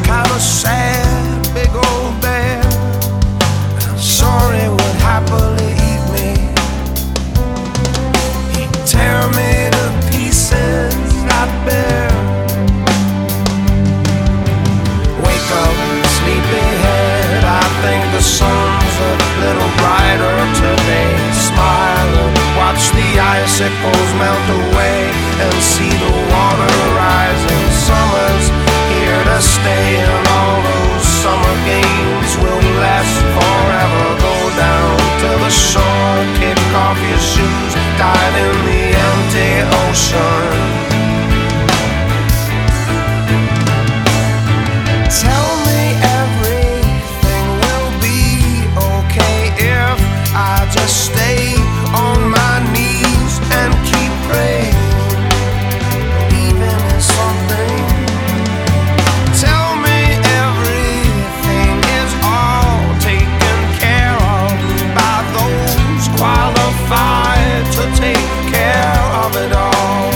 kinda sad, big old bear. I'm sorry would happily eat me. He'd tear me to pieces, that bear. Wake up, sleepyhead, I think the sun's a little brighter today. Smile and watch the icicles melt away and see the water rising. Summer's here to stay and all those summer games will last forever. Go down to the shore, kick off your shoes, dive in the empty ocean. Tell me everything will be okay if I just stay on my knees and keep praying. Believing in something. Tell me everything is all taken care of by those qualified to take care of it all.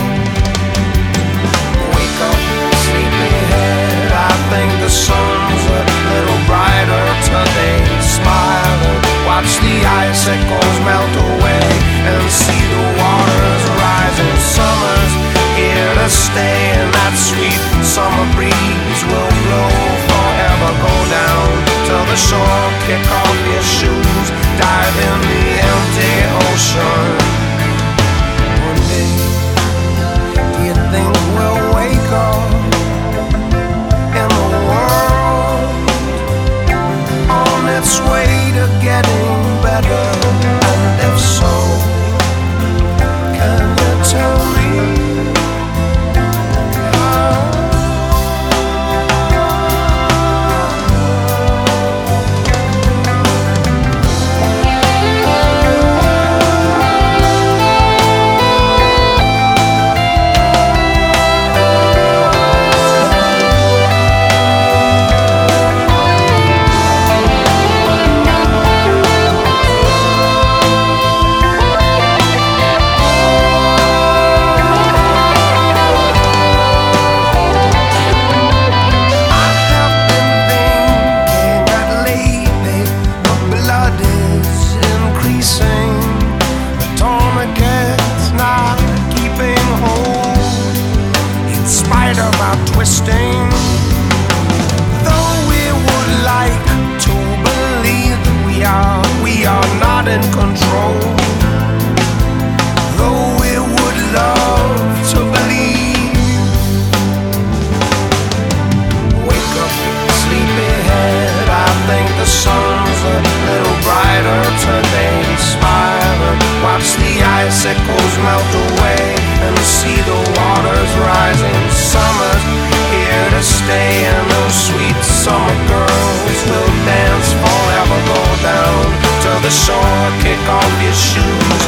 Wake up, sleepyhead, I think the sun's a little brighter today. Smile and watch the icicles melt away and see the waters rising. Summer's here to stay and that sweet summer breeze will blow forever. Go down to the shore, kick off your shoes, dive in the empty ocean. One day, do you think we'll wake up in the world on its way to getting better? And if so, can you tell me how? Twisting, though we would like to believe we are not in control. Though we would love to believe. Wake up, sleepyhead, I think the sun's a little brighter today. Smile and watch the icicles melt away and see the waters rising. Summer's here to stay and those sweet summer girls will dance forever. Go down to the shore, kick off your shoes,